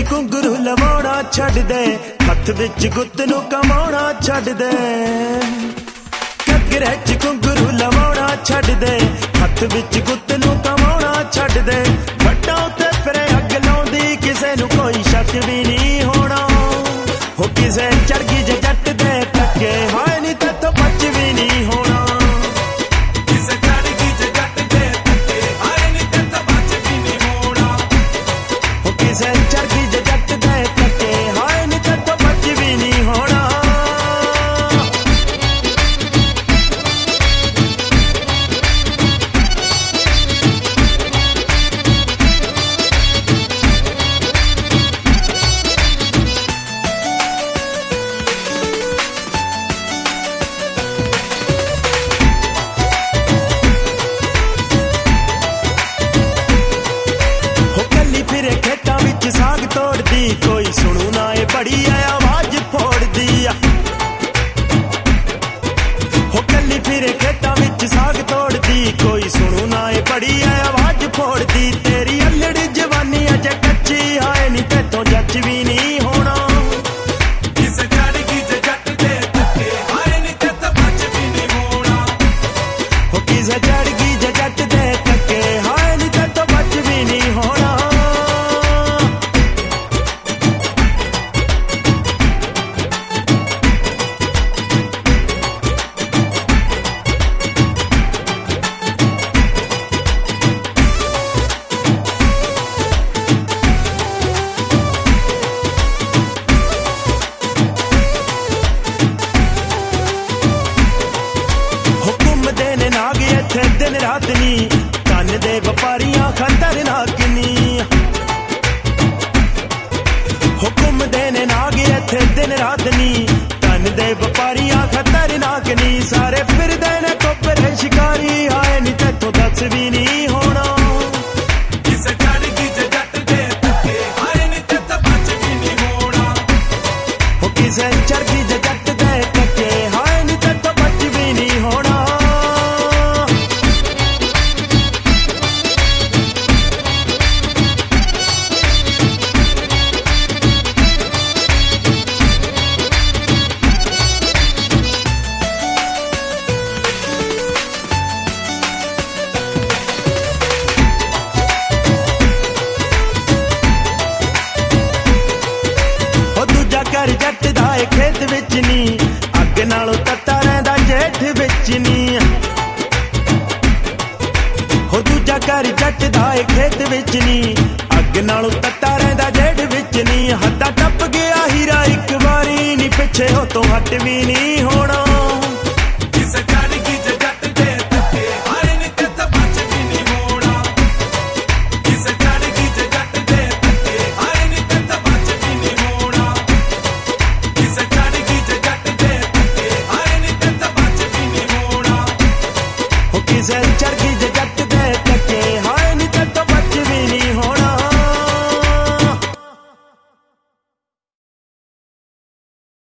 घुंघरू लवाउणा छड्ड दे, हथ विच गुत्त नूं कमाउणा छड्ड दे। घग्गरे च घुंघरू लवाउणा छड्ड दे, हथ विच गुत्त नूं कमाउणा छड्ड दे। वड्डां उत्ते फिरे अग लाउंदी, किसे नूं कोई शक भी नहीं होना। हो किसे चढ़ गई जे जट दे टक्के, हाय नी तेथों बच भी नहीं होना। किसे चढ़ गई जे जट दे टक्के, हाय नी तेथों बच भी नहीं होना। हो किसे चढ़ गई जे जट दे टक्के, हाय नी तेथों बच भी नहीं होना। साग तोड़दी कोई सुनू ना ए बड़ी आवाज फोड़दी। हो कली फिरे खेतां विच साग तोड़दी, कोई सुनू ना ए बड़ी आवाज फोड़दी। तेरी अल्लड़ी जवानी अजे कच्ची, हाय नी तेथों जच भी नहीं होना। किसे चढ़ गई जे जट दे टक्के, हाय नी तेथों बच भी नहीं होना। हो किसे चढ़ गई जे जट दे टक्के, हाय नी तेथों बच भी नहीं होना। दिन रात नी धन दे व्यापारियां खतरनाक नी। हुक्म देने नाग इत्थे दिन रात नी, धन दे व्यापारियां खतरनाक नी। सारे फिरदे ने कोपरे शिकारी, हाय नी तेथों दस भी नहीं होना। किसे चढ़ गई जे जट दे टक्के, हाय नी तेथों बच भी नहीं होना। हो किसे चढ़ गई जे जट दे टक्के, हाय नी तेथों बच भी नहीं होना। घर जट दा खेत विच नी, अग नालों तत्ता रहिंदा जेठ विच नी। हो दूजा घर जट दा खेत विच नी, अग नालों तत्ता रहिंदा जेठ विच नी। हद्दा टप गया हीरा एक बारी नी, पिछे हो तो हट भी नहीं हो।